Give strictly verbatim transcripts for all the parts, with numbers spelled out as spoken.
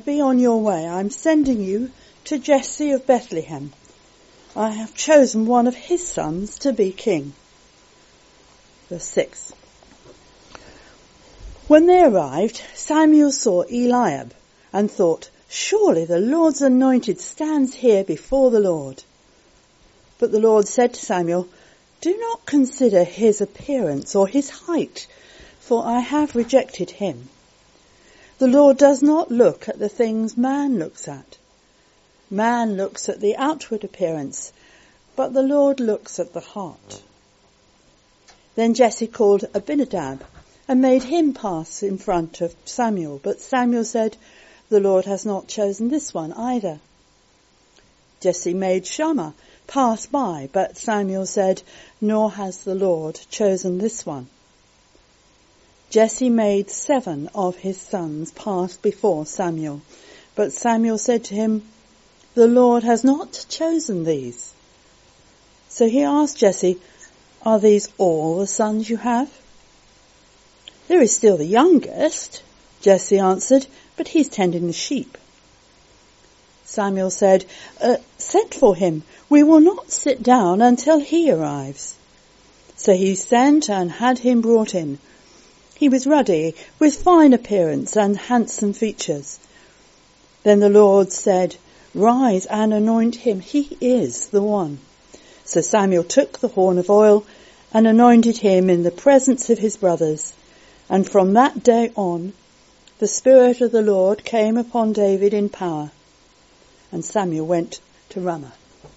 be on your way. I'm sending you to Jesse of Bethlehem. I have chosen one of his sons to be king. Verse six. When they arrived, Samuel saw Eliab and thought, surely the Lord's anointed stands here before the Lord. But the Lord said to Samuel, do not consider his appearance or his height, for I have rejected him. The Lord does not look at the things man looks at. Man looks at the outward appearance, but the Lord looks at the heart. Then Jesse called Abinadab and made him pass in front of Samuel. But Samuel said, the Lord has not chosen this one either. Jesse made Shammah pass by, but Samuel said, nor has the Lord chosen this one. Jesse made seven of his sons pass before Samuel, but Samuel said to him, the Lord has not chosen these. So he asked Jesse, are these all the sons you have? There is still the youngest, Jesse answered, but he's tending the sheep. Samuel said, uh, send for him. We will not sit down until he arrives. So he sent and had him brought in. He was ruddy, with fine appearance and handsome features. Then the Lord said, rise and anoint him. He is the one. So Samuel took the horn of oil and anointed him in the presence of his brothers. And from that day on, the Spirit of the Lord came upon David in power. And Samuel went to Ramah.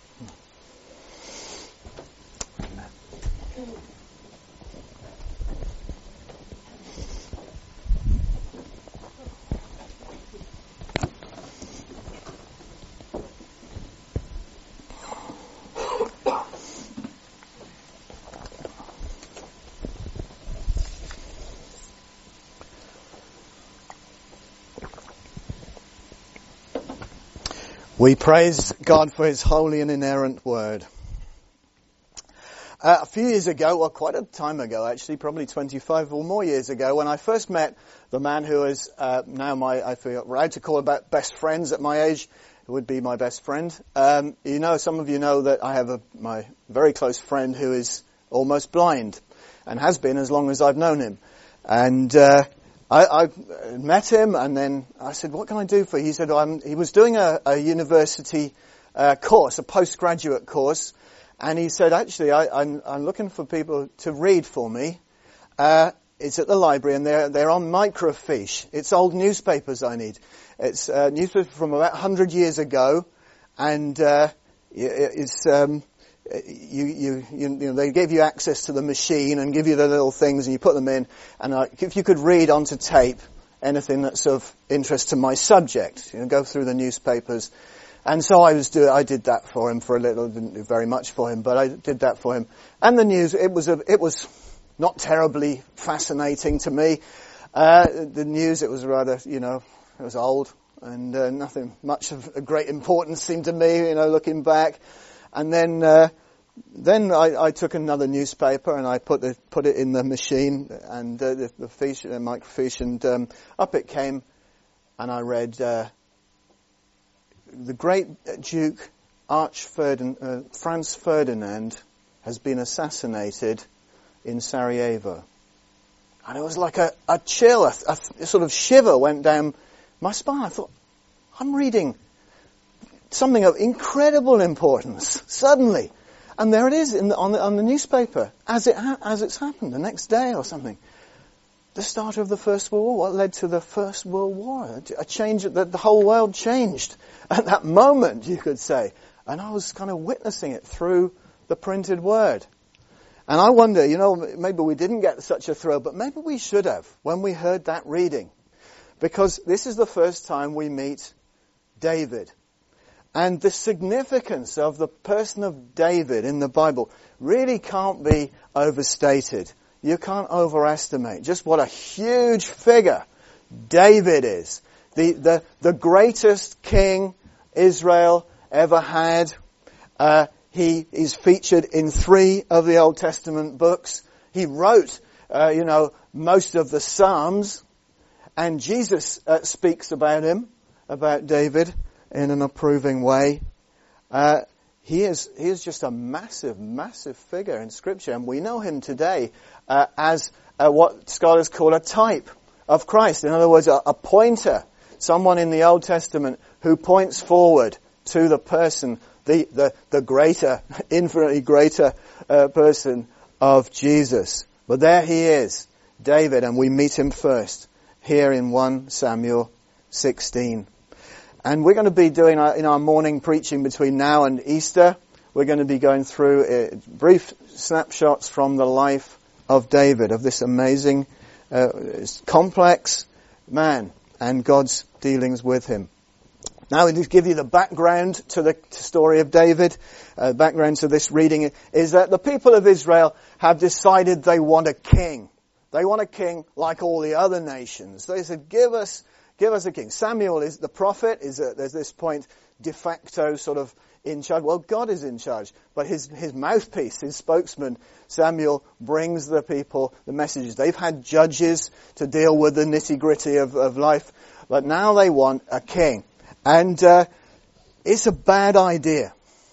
We praise God for his holy and inerrant word. Uh, a few years ago, well quite a time ago actually, probably twenty-five or more years ago, when I first met the man who is uh, now my, I feel right to call about best friends at my age, who would be my best friend. Um, you know, some of you know that I have a, my very close friend who is almost blind, and has been as long as I've known him. And uh I, I met him, and then I said, what can I do for you? He said, well, I'm, he was doing a, a university uh, course, a postgraduate course, and he said, actually, I, I'm, I'm looking for people to read for me. Uh, it's at the library, and they're, they're on microfiche. It's old newspapers I need. It's uh, newspapers from about one hundred years ago, and uh, it's... Um, You, you, you, you know, they give you access to the machine and give you the little things and you put them in. And uh, if you could read onto tape anything that's of interest to my subject, you know, go through the newspapers. And so I was do, I did that for him for a little, didn't do very much for him, but I did that for him. And the news, it was a, it was not terribly fascinating to me. Uh, the news, it was rather, you know, it was old and uh, nothing much of a great importance seemed to me, you know, looking back. And then, uh, then I, I took another newspaper and I put the, put it in the machine and uh, the, the fiche, the microfiche, and um, up it came, and I read uh, the great Duke Arch Ferdinand, uh, Franz Ferdinand has been assassinated in Sarajevo, and it was like a, a chill, a, a, a sort of shiver went down my spine. I thought, I'm reading something of incredible importance suddenly, and there it is in the, on the on the newspaper as it ha- as it's happened the next day or something. The start of the First World War. What led to the First World War? A change that the whole world changed at that moment, you could say. And I was kind of witnessing it through the printed word. And I wonder, you know, maybe we didn't get such a thrill, but maybe we should have when we heard that reading, because this is the first time we meet David. And the significance of the person of David in the Bible really can't be overstated. You can't overestimate just what a huge figure David is. The, the, the greatest king Israel ever had. Uh, he is featured in three of the Old Testament books. He wrote, uh, you know, most of the Psalms. And Jesus uh, speaks about him about David in an approving way. Uh, he is he is just a massive, massive figure in Scripture, and we know him today uh, as uh, what scholars call a type of Christ. In other words, a, a pointer, someone in the Old Testament who points forward to the person, the the, the greater, infinitely greater uh, person of Jesus. But there he is, David, and we meet him first here in First Samuel sixteen. And we're going to be doing our, in our morning preaching between now and Easter, we're going to be going through uh, brief snapshots from the life of David, of this amazing, uh, complex man and God's dealings with him. Now, to give you the background to the story of David, uh, background to this reading is that the people of Israel have decided they want a king. They want a king like all the other nations. They said, give us, give us a king. Samuel is the prophet, is at this point de facto sort of in charge. Well, God is in charge, but his, his mouthpiece, his spokesman, Samuel, brings the people the messages. They've had judges to deal with the nitty-gritty of, of life, but now they want a king. And uh, it's a bad idea.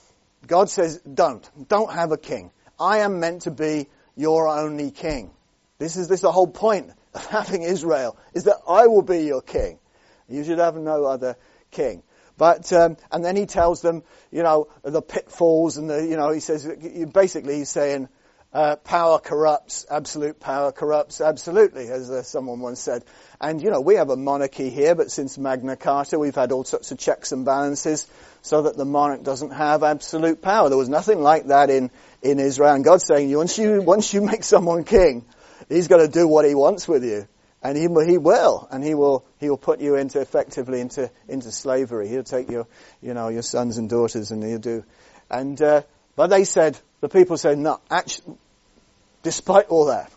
God says, don't. Don't have a king. I am meant to be your only king. This is, this is the whole point of having Israel, is that I will be your king. You should have no other king. But, um, and then he tells them, you know, the pitfalls and the, you know, he says, basically he's saying, uh, power corrupts, absolute power corrupts absolutely, as uh, someone once said. And, you know, we have a monarchy here, but since Magna Carta, we've had all sorts of checks and balances so that the monarch doesn't have absolute power. There was nothing like that in, in Israel. And God's saying, once you, once you make someone king, he's going to do what he wants with you. And he, he will. And he will, he will put you into, effectively into, into slavery. He'll take your, you know, your sons and daughters and he'll do. And, uh, but they said, the people said, no, actually, despite all that,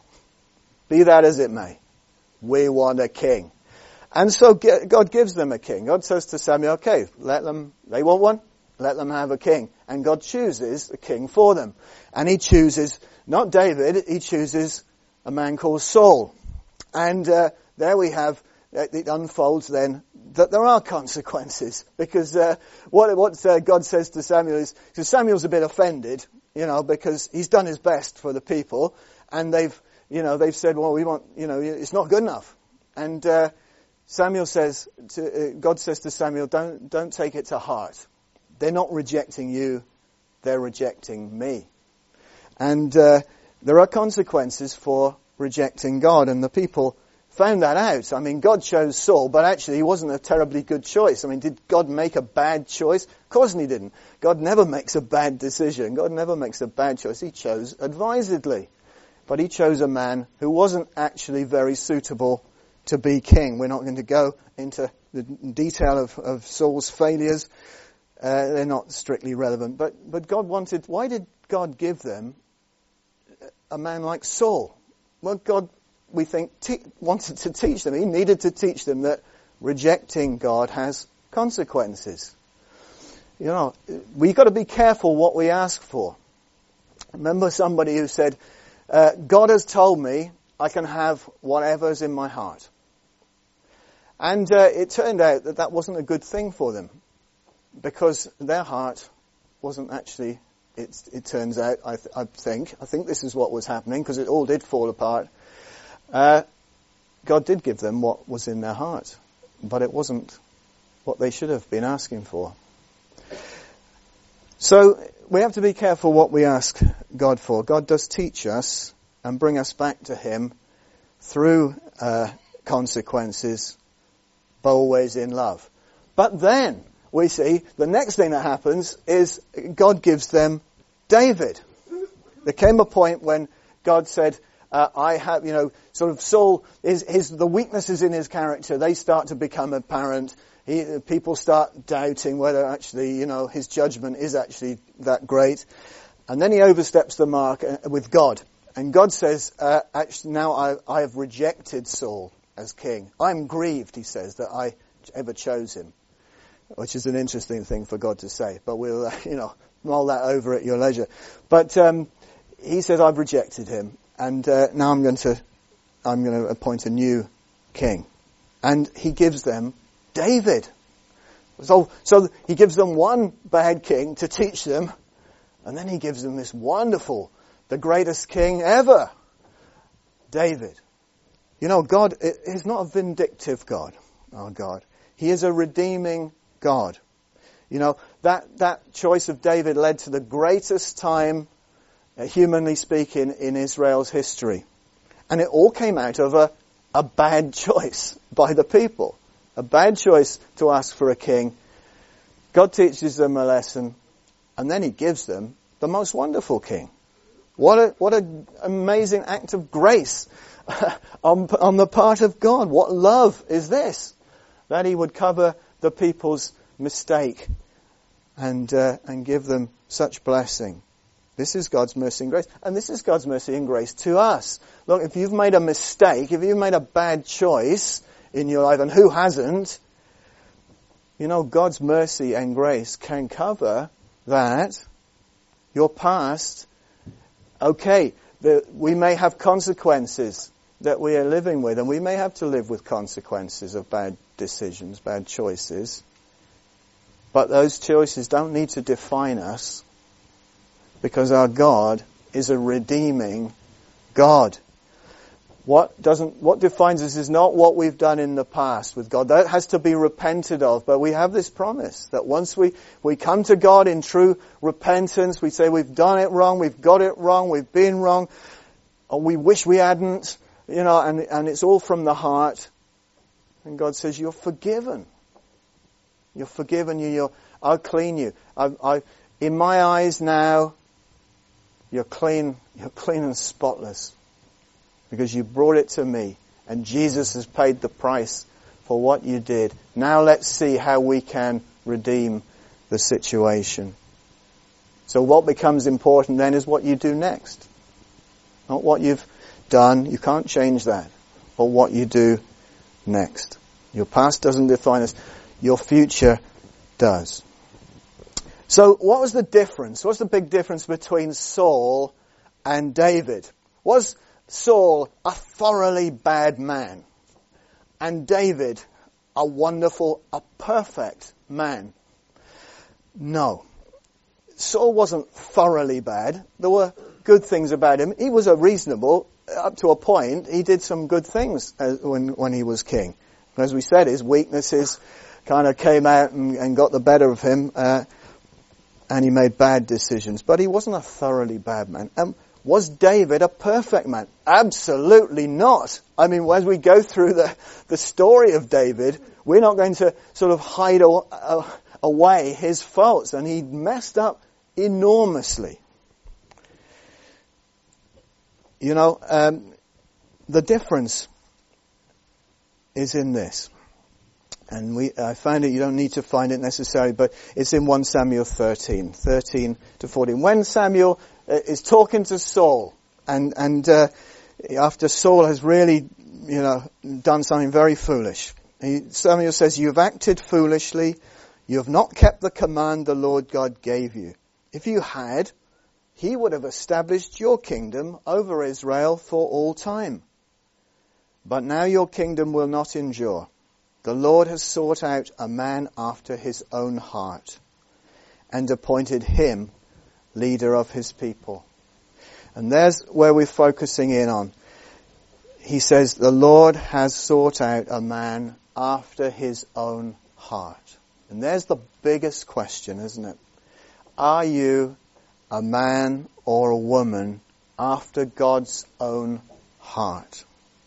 be that as it may, we want a king. And so God gives them a king. God says to Samuel, okay, let them, they want one, let them have a king. And God chooses a king for them. And he chooses, not David, he chooses a man called Saul. And uh, there we have, it unfolds then that there are consequences. Because uh, what, what uh, God says to Samuel is, because Samuel's a bit offended, you know, because he's done his best for the people. And they've, you know, they've said, well, we want, you know, it's not good enough. And uh, Samuel says, to, uh, God says to Samuel, don't, don't take it to heart. They're not rejecting you, they're rejecting me. And uh, there are consequences for rejecting God, and the people found that out. I mean, God chose Saul, but actually he wasn't a terribly good choice. I mean, did God make a bad choice? Of course he didn't. God never makes a bad decision. God never makes a bad choice. He chose advisedly. But he chose a man who wasn't actually very suitable to be king. We're not going to go into the detail of, of Saul's failures. Uh, they're not strictly relevant. But, but God wanted, why did God give them a man like Saul? Well, God, we think, te- wanted to teach them. He needed to teach them that rejecting God has consequences. You know, we've got to be careful what we ask for. I remember somebody who said, uh, God has told me I can have whatever's in my heart. And uh, it turned out that that wasn't a good thing for them, because their heart wasn't actually... It, it turns out, I, th- I think, I think this is what was happening, because it all did fall apart. Uh, God did give them what was in their heart, but it wasn't what they should have been asking for. So we have to be careful what we ask God for. God does teach us and bring us back to Him through uh, consequences, but always in love. But then we see the next thing that happens is God gives them David. There came a point when God said, uh, I have, you know, sort of Saul, his, his, the weaknesses in his character, they start to become apparent. He, people start doubting whether actually, you know, his judgment is actually that great. And then he oversteps the mark with God. And God says, uh, actually now I, I have rejected Saul as king. I'm grieved, he says, that I ever chose him. Which is an interesting thing for God to say. But we'll, uh, you know, mull that over at your leisure. But um, he says, I've rejected him. And uh, now I'm going to, I'm going to appoint a new king. And he gives them David. So, so he gives them one bad king to teach them, and then he gives them this wonderful, the greatest king ever, David. You know, God is not a vindictive God, our God. He is a redeeming God. You know, that, that choice of David led to the greatest time, uh, humanly speaking, in Israel's history. And it all came out of a, a bad choice by the people. A bad choice to ask for a king. God teaches them a lesson, and then he gives them the most wonderful king. What a, what an amazing act of grace on, on the part of God. What love is this? That he would cover the people's mistake and, uh, and give them such blessing. This is God's mercy and grace. And this is God's mercy and grace to us. Look, if you've made a mistake, if you've made a bad choice in your life, and who hasn't, you know, God's mercy and grace can cover that. Your past, okay, the, we may have consequences that we are living with, and we may have to live with consequences of bad decisions, bad choices. But those choices don't need to define us, because our God is a redeeming God. What doesn't, what defines us is not what we've done in the past with God. That has to be repented of. But we have this promise that once we, we come to God in true repentance, we say we've done it wrong, we've got it wrong, we've been wrong, or we wish we hadn't, you know, and, and it's all from the heart. And God says, you're forgiven. You're forgiven. You, you're, I'll clean you. I, I, in my eyes now, you're clean, you're clean and spotless. Because you brought it to me, and Jesus has paid the price for what you did. Now let's see how we can redeem the situation. So what becomes important then is what you do next. Not what you've done, you can't change that, but what you do next. Your past doesn't define us, your future does. So what was the difference? What's the big difference between Saul and David? Was Saul a thoroughly bad man, and David a wonderful, a perfect man? No. Saul wasn't thoroughly bad. There were good things about him. He was a reasonable, up to a point. He did some good things when, when he was king. As we said, his weaknesses kind of came out and, and got the better of him, uh, and he made bad decisions. But he wasn't a thoroughly bad man. Um, Was David a perfect man? Absolutely not. I mean, as we go through the, the story of David, we're not going to sort of hide a, a, away his faults. And he messed up enormously. You know, um, the difference is in this. And we, I found it, you don't need to find it necessarily, but it's in First Samuel thirteen, thirteen to fourteen. When Samuel is talking to Saul, and and uh, after Saul has really, you know, done something very foolish, he, Samuel says, "You've acted foolishly. You have not kept the command the Lord God gave you. If you had, He would have established your kingdom over Israel for all time. But now your kingdom will not endure. The Lord has sought out a man after His own heart, and appointed him leader of His people." And there's where we're focusing in on. He says, the Lord has sought out a man after His own heart. And there's the biggest question, isn't it? Are you a man or a woman after God's own heart?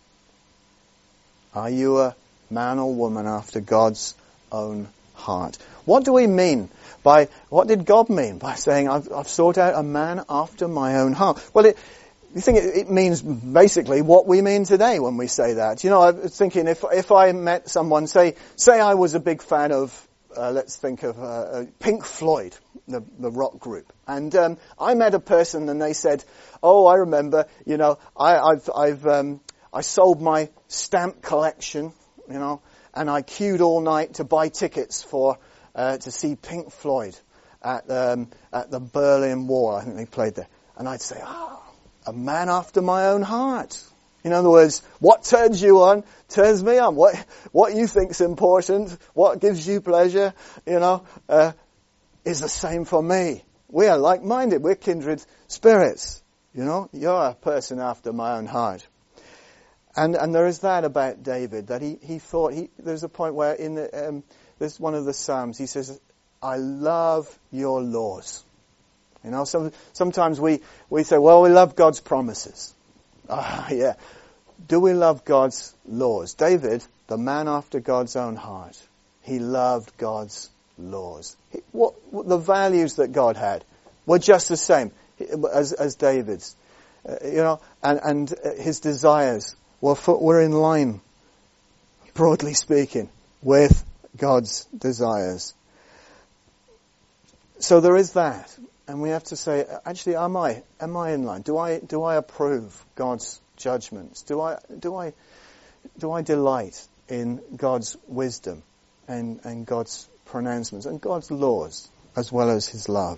Are you a man or woman after God's own heart? What do we mean by, what did God mean by saying, I've, I've sought out a man after my own heart? Well, it, you think it, it means basically what we mean today when we say that. You know, I was thinking if, if I met someone, say, say I was a big fan of, uh, let's think of, uh, Pink Floyd, the, the rock group. And, um, I met a person and they said, oh, I remember, you know, I, I've, I've, um, I sold my stamp collection, you know, and I queued all night to buy tickets for, uh, to see Pink Floyd at, um, at the Berlin Wall. I think they played there. And I'd say, ah, oh, a man after my own heart. In other words, what turns you on turns me on. What what you think's important, what gives you pleasure, you know, uh, is the same for me. We are like-minded. We're kindred spirits. You know, you're a person after my own heart. And and there is that about David, that he, he thought, he, there's a point where in the, um, there's one of the Psalms, he says, I love your laws. You know, some, sometimes we, we say, well, we love God's promises. Ah, yeah. Do we love God's laws? David, the man after God's own heart, he loved God's laws. He, what, what the values that God had were just the same as, as David's. Uh, you know, and, and his desires were, for, were in line, broadly speaking, with God's desires. So there is that. And we have to say, actually, am I, am I in line? Do I, do I approve God's judgments? Do I, do I, do I delight in God's wisdom and, and God's pronouncements and God's laws as well as His love?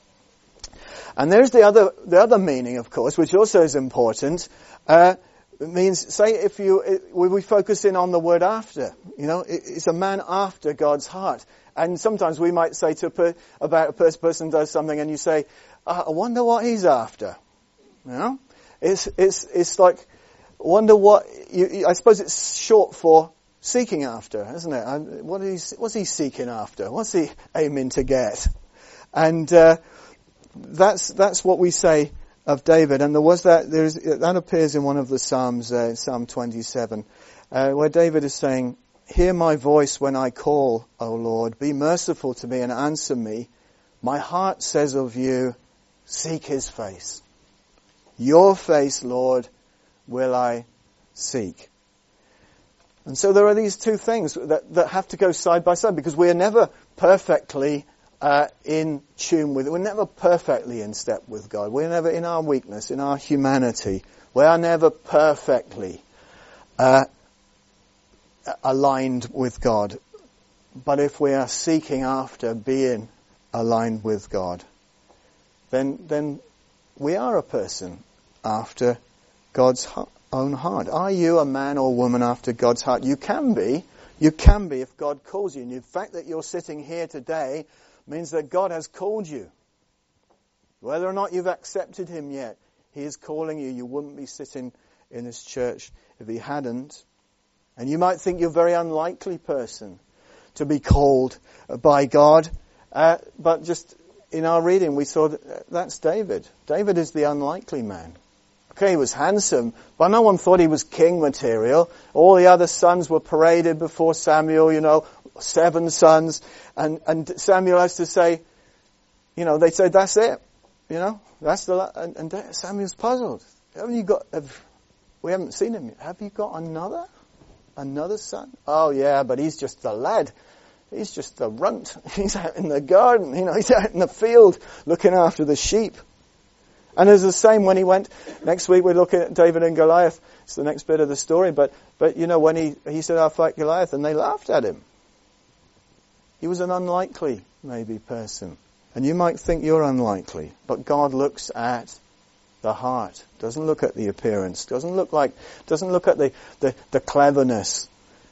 And there's the other, the other meaning, of course, which also is important. Uh, it means, say, if you, it, we focus in on the word after, you know, it, it's a man after God's heart. And sometimes we might say to a per, about a person, person does something, and you say, uh, "I wonder what he's after." You know, it's it's it's like, wonder what. You, you, I suppose it's short for seeking after, isn't it? And what is what's he seeking after? What's he aiming to get? And uh, that's that's what we say of David. And there was that there is that appears in one of the Psalms, uh, Psalm twenty-seven, uh, where David is saying, hear my voice when I call, O Lord. Be merciful to me and answer me. My heart says of you, seek His face. Your face, Lord, will I seek. And so there are these two things that, that have to go side by side, because we are never perfectly uh, in tune with it. We're never perfectly in step with God. We're never, in our weakness, in our humanity, we are never perfectly uh aligned with God. But if we are seeking after being aligned with God, then then we are a person after God's own heart. Are you a man or woman after God's heart? You can be. You can be if God calls you. And the fact that you're sitting here today means that God has called you. Whether or not you've accepted Him yet, He is calling you. You wouldn't be sitting in this church if He hadn't. And you might think you're a very unlikely person to be called by God. Uh, but just in our reading, we saw that that's David. David is the unlikely man. Okay, he was handsome, but no one thought he was king material. All the other sons were paraded before Samuel, you know, seven sons. And, and Samuel has to say, you know, they said, that's it. You know, that's the, and, and Samuel's puzzled. Haven't you got, have, we haven't seen him yet. Have you got another? Another son? Oh yeah, but he's just the lad. He's just the runt. He's out in the garden, you know, he's out in the field looking after the sheep. And it's the same when he went, next week we're looking at David and Goliath. It's the next bit of the story, but, but you know, when he, he said, I'll fight Goliath, and they laughed at him. He was an unlikely, maybe, person. And you might think you're unlikely, but God looks at the heart. Doesn't look at the appearance. Doesn't look like, doesn't look at the, the, the cleverness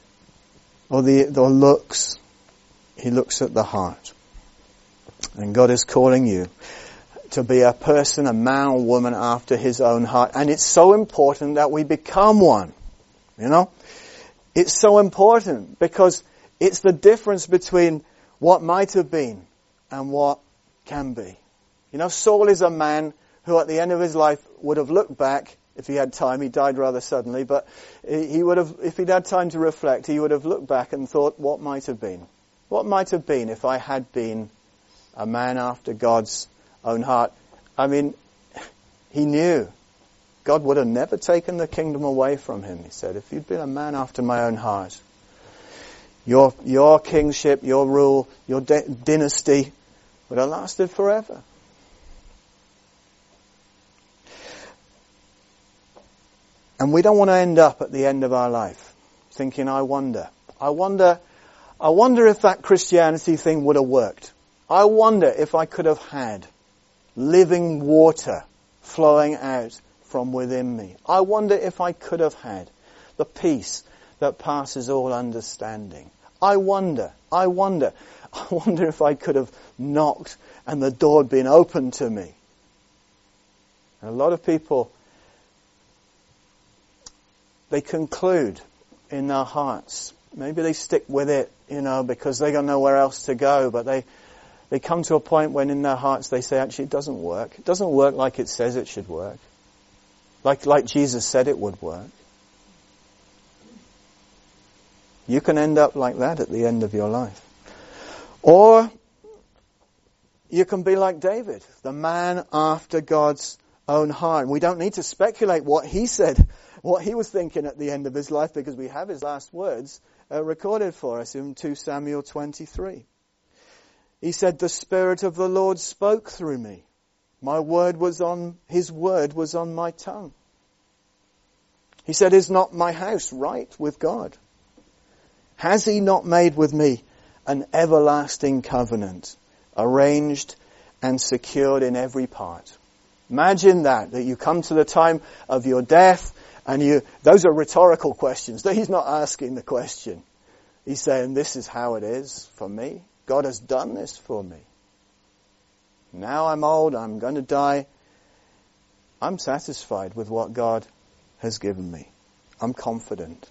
or the, the looks. He looks at the heart. And God is calling you to be a person, a man or woman after His own heart. And it's so important that we become one. You know? It's so important because it's the difference between what might have been and what can be. You know, Saul is a man who at the end of his life would have looked back, if he had time. He died rather suddenly, but he would have, if he'd had time to reflect, he would have looked back and thought, what might have been? What might have been if I had been a man after God's own heart? I mean, he knew God would have never taken the kingdom away from him, he said, if you'd been a man after my own heart. Your, your kingship, your rule, your de- dynasty would have lasted forever. And we don't want to end up at the end of our life thinking, I wonder, I wonder, I wonder if that Christianity thing would have worked. I wonder if I could have had living water flowing out from within me. I wonder if I could have had the peace that passes all understanding. I wonder, I wonder, I wonder if I could have knocked and the door had been opened to me. And a lot of people, they conclude in their hearts. Maybe they stick with it, you know, because they got nowhere else to go, but they They come to a point when in their hearts they say, actually, it doesn't work. It doesn't work like it says it should work. Like, like Jesus said it would work. You can end up like that at the end of your life. Or you can be like David, the man after God's own heart. We don't need to speculate what he said, what he was thinking at the end of his life, because we have his last words uh, recorded for us in two Samuel twenty-three. He said, the Spirit of the Lord spoke through me. My word was on, his word was on my tongue. He said, is not my house right with God? Has he not made with me an everlasting covenant, arranged and secured in every part? Imagine that, that you come to the time of your death and you, those are rhetorical questions. He's not asking the question. He's saying, this is how it is for me. God has done this for me. Now I'm old, I'm going to die. I'm satisfied with what God has given me. I'm confident.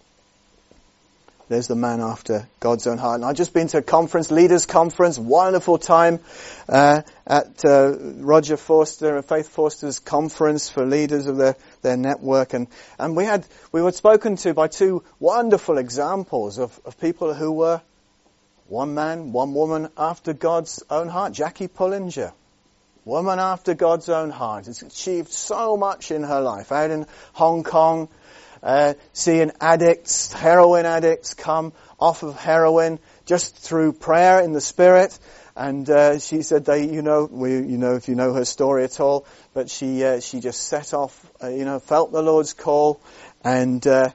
There's the man after God's own heart. And I've just been to a conference, leaders conference, wonderful time uh, at uh, Roger Forster and Faith Forster's conference for leaders of their, their network. And, and we had we were spoken to by two wonderful examples of, of people who were one man, one woman after God's own heart. Jackie Pullinger, woman after God's own heart, has achieved so much in her life. Out in Hong Kong, uh, seeing addicts, heroin addicts come off of heroin just through prayer in the Spirit. And uh, she said, "They, you know, we, you know, if you know her story at all, but she, uh, she just set off, uh, you know, felt the Lord's call, and." Uh,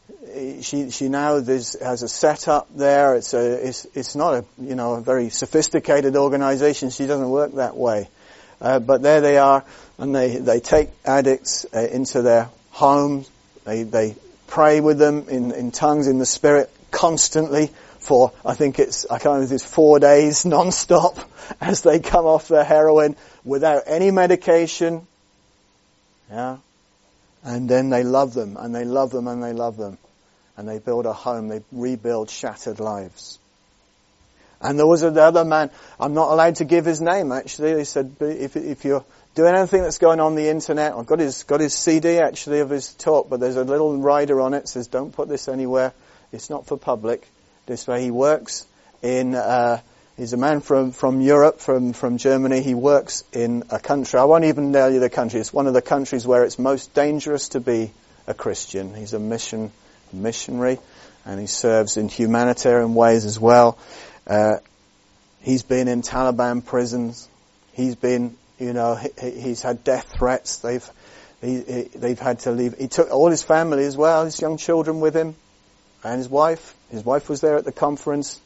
She she now has a setup there. It's a it's it's not a you know a very sophisticated organisation. She doesn't work that way, uh, but there they are, and they they take addicts uh, into their homes. They they pray with them in in tongues in the Spirit constantly for I think it's I can't remember if it's four days non-stop as they come off their heroin without any medication. Yeah, and then they love them and they love them and they love them. And they build a home, they rebuild shattered lives. And there was another man, I'm not allowed to give his name actually. He said, if, if you're doing anything that's going on the internet, I've got his, got his C D actually of his talk, but there's a little rider on it that says, don't put this anywhere, it's not for public. This way he works in, uh, he's a man from, from Europe, from, from Germany. He works in a country, I won't even tell you the country, it's one of the countries where it's most dangerous to be a Christian. He's a mission missionary, and he serves in humanitarian ways as well. Uh, he's been in Taliban prisons. He's been, you know, he, he's had death threats. They've he, he, they've had to leave. He took all his family as well, his young children with him, and his wife. His wife was there at the conference.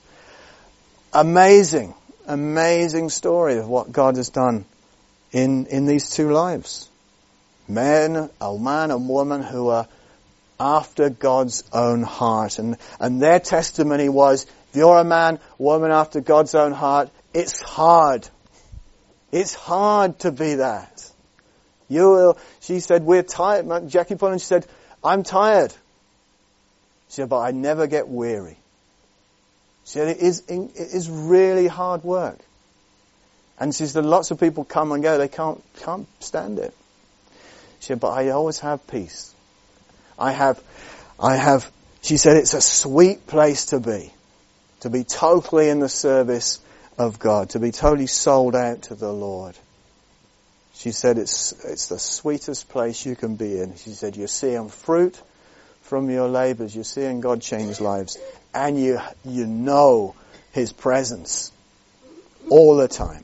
Amazing, amazing story of what God has done in in these two lives. Men, a man and woman who are after God's own heart. And, and their testimony was, if you're a man, woman after God's own heart, it's hard. It's hard to be that. You will, she said, we're tired. Jackie Pullen, she said, I'm tired. She said, but I never get weary. She said, it is, it is really hard work. And she said, lots of people come and go, they can't, can't stand it. She said, but I always have peace. I have, I have, she said, it's a sweet place to be. To be totally in the service of God. To be totally sold out to the Lord. She said, it's, it's the sweetest place you can be in. She said, you're seeing fruit from your labours. You're seeing God change lives. And you, you know His presence all the time.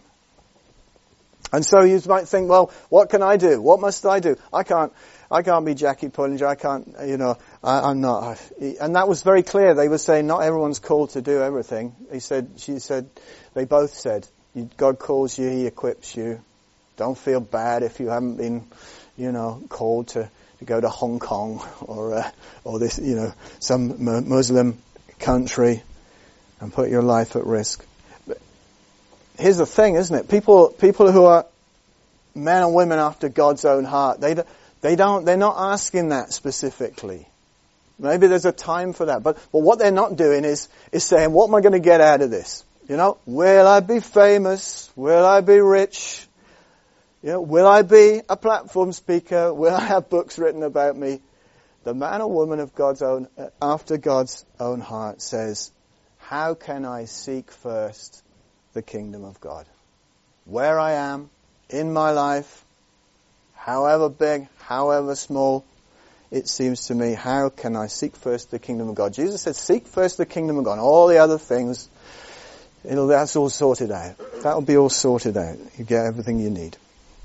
And so you might think, well, what can I do? What must I do? I can't, I can't be Jackie Pullinger. I can't, you know, I, I'm not. And that was very clear. They were saying not everyone's called to do everything. He said, she said, they both said, God calls you, He equips you. Don't feel bad if you haven't been, you know, called to, to go to Hong Kong or uh, or this, you know, some Muslim country and put your life at risk. But here's the thing, isn't it? People people who are men and women after God's own heart, they they don't they're not asking that specifically. Maybe there's a time for that, but but what they're not doing is is saying, what am I going to get out of this? You know, will I be famous? Will I be rich? You know, will I be a platform speaker? Will I have books written about me? The man or woman of God's own, after God's own heart says, how can I seek first the kingdom of God? Where I am, in my life, however big, however small, it seems to me, how can I seek first the kingdom of God? Jesus said, seek first the kingdom of God. All the other things, it'll, that's all sorted out. That'll be all sorted out. You get everything you need.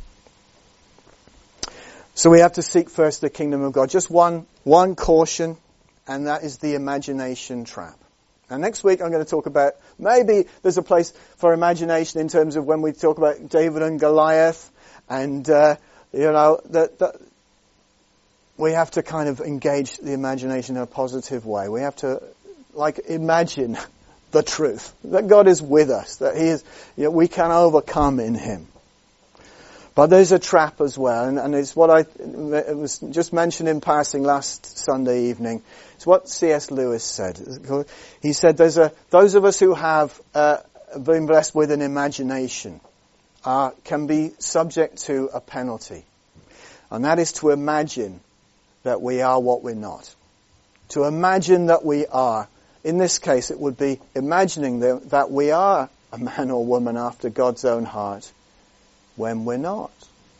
So we have to seek first the kingdom of God. Just one, one caution, and that is the imagination trap. And next week I'm going to talk about, maybe there's a place for imagination in terms of when we talk about David and Goliath, and, uh, you know, that, that we have to kind of engage the imagination in a positive way. We have to, like, imagine the truth, that God is with us, that He is, you know, we can overcome in Him. But there's a trap as well, and, and it's what I, it was just mentioned in passing last Sunday evening. It's what C S Lewis said. He said, "There's a those of us who have uh, been blessed with an imagination uh, can be subject to a penalty, and that is to imagine that we are what we're not. To imagine that we are. In this case, it would be imagining that, that we are a man or woman after God's own heart, when we're not."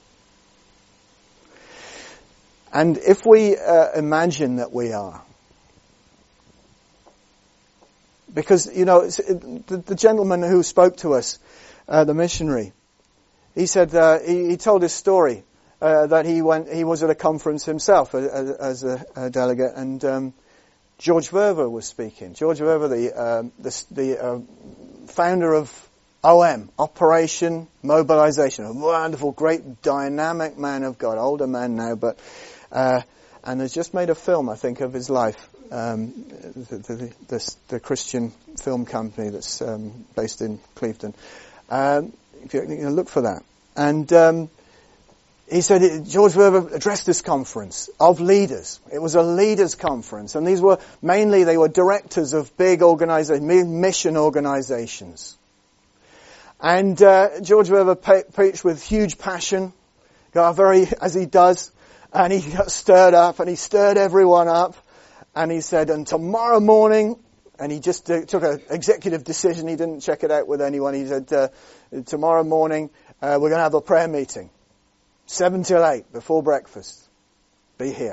And if we uh, imagine that we are, because, you know, it, the, the gentleman who spoke to us, uh, the missionary, he said, uh, he, he told his story, uh, that he went, he was at a conference himself as, as a, a delegate, and um, George Verver was speaking. George Verver, the, uh, the, the uh, founder of O M, Operation Mobilization, a wonderful, great, dynamic man of God, older man now, but uh, and has just made a film, I think, of his life. Um, the, the, the, the Christian film company that's um, based in Clevedon. Um, if you, you know, look for that. And um, he said George Verver addressed this conference of leaders. It was a leaders conference, and these were mainly they were directors of big organizations, mission organizations. And uh, George Verver pe- preached with huge passion, got very, as he does, and he got stirred up, and he stirred everyone up, and he said, and tomorrow morning, and he just uh, took an executive decision, he didn't check it out with anyone, he said, uh, tomorrow morning, uh, we're going to have a prayer meeting, seven till eight, before breakfast, be here.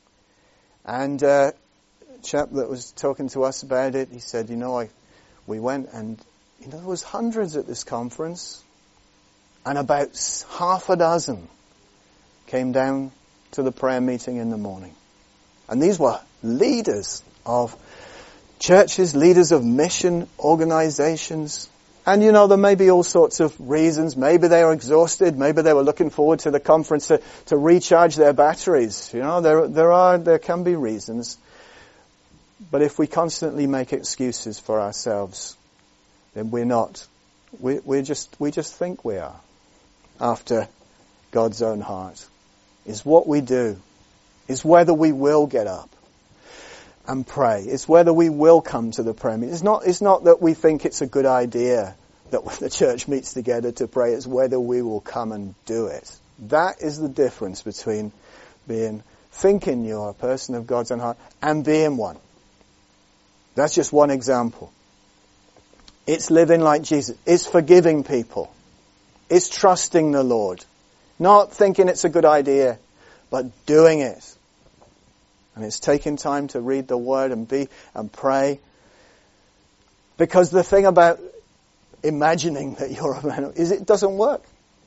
And uh, a chap that was talking to us about it, he said, you know, I, we went and You know, there was hundreds at this conference, and about half a dozen came down to the prayer meeting in the morning. And these were leaders of churches, leaders of mission organizations. And, you know, there may be all sorts of reasons. Maybe they were exhausted. Maybe they were looking forward to the conference to, to recharge their batteries. You know, there, there are, there can be reasons. But if we constantly make excuses for ourselves, then we're not. We, we're just, we just think we are after God's own heart. It's what we do. It's whether we will get up and pray. It's whether we will come to the prayer meeting. It's not, it's not that we think it's a good idea that when the church meets together to pray. It's whether we will come and do it. That is the difference between being, thinking you're a person of God's own heart and being one. That's just one example. It's living like Jesus. It's forgiving people. It's trusting the Lord. Not thinking it's a good idea, but doing it. And it's taking time to read the Word and be and pray. Because the thing about imagining that you're a man is it doesn't work.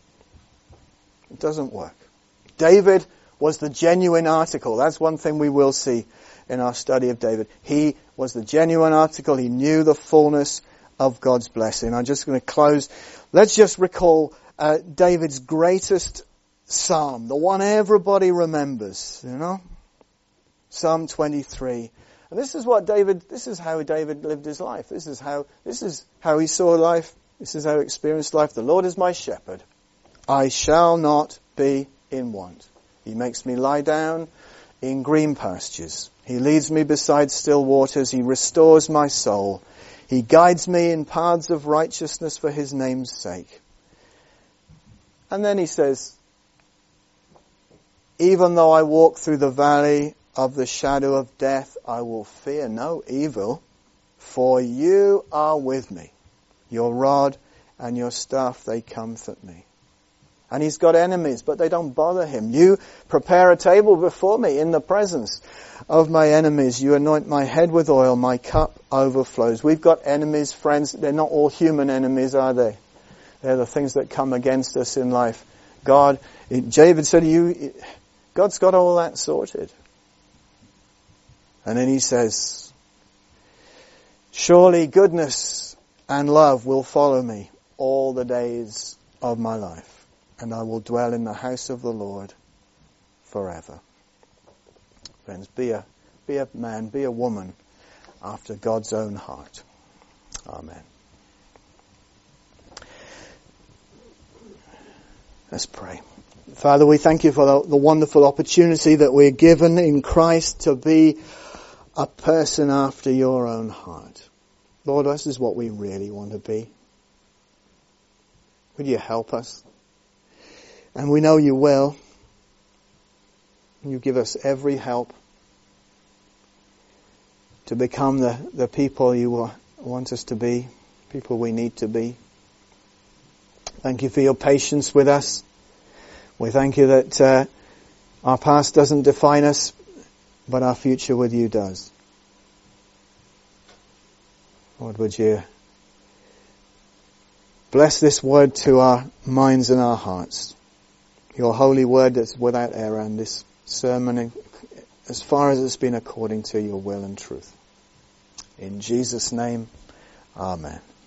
It doesn't work. David was the genuine article. That's one thing we will see in our study of David. He was the genuine article. He knew the fullness of God's blessing. I'm just going to close. Let's just recall uh, David's greatest psalm, the one everybody remembers, you know? Psalm twenty-three. And this is what David, this is how David lived his life. This is how, this is how he saw life. This is how he experienced life. The Lord is my shepherd. I shall not be in want. He makes me lie down in green pastures. He leads me beside still waters. He restores my soul. He guides me in paths of righteousness for his name's sake. And then he says, even though I walk through the valley of the shadow of death, I will fear no evil, for you are with me. Your rod and your staff, they comfort me. And he's got enemies, but they don't bother him. You prepare a table before me in the presence of my enemies. You anoint my head with oil. My cup overflows. We've got enemies, friends. They're not all human enemies, are they? They're the things that come against us in life. God, David said, "You, God's got all that sorted." And then he says, surely goodness and love will follow me all the days of my life. And I will dwell in the house of the Lord forever. Friends, be a, be a man, be a woman after God's own heart. Amen. Let's pray. Father, we thank you for the, the wonderful opportunity that we're given in Christ to be a person after your own heart. Lord, this is what we really want to be. Would you help us? And we know you will. You give us every help to become the, the people you want us to be, people we need to be. Thank you for your patience with us. We thank you that uh, our past doesn't define us, but our future with you does. Lord, would you bless this word to our minds and our hearts. Your holy word that's without error, and this sermon as far as it's been according to your will and truth. In Jesus' name, amen.